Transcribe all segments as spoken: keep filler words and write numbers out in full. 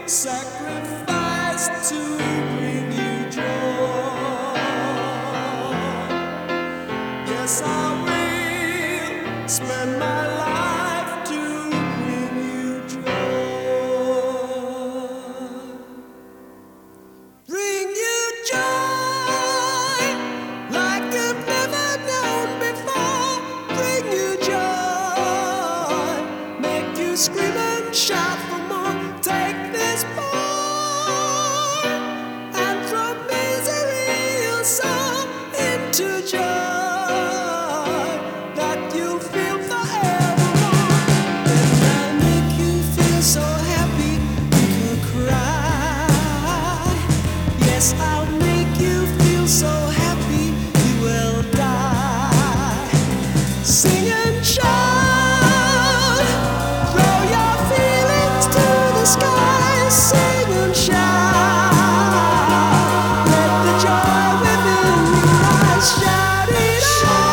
sacrifice to bring you joy. Yes, I will spend my life to bring you joy. Bring you joy like you've never known before. Bring you joy, make you scream and shout for more. Take this boy and from misery you'll soar into joy that you'll feel forevermore. And I'll make you feel so happy you could cry. Yes, I'll make you feel so happy you will die. Sing and shout, throw your feelings to the sky. Sing and shout, let the joy within you rise. Shout it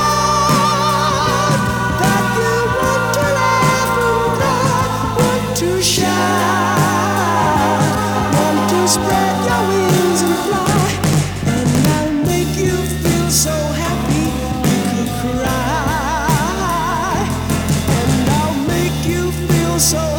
out that you want to laugh and cry, want to shout, want to spread your wings and fly. And I'll make you feel so happy you could cry. And I'll make you feel so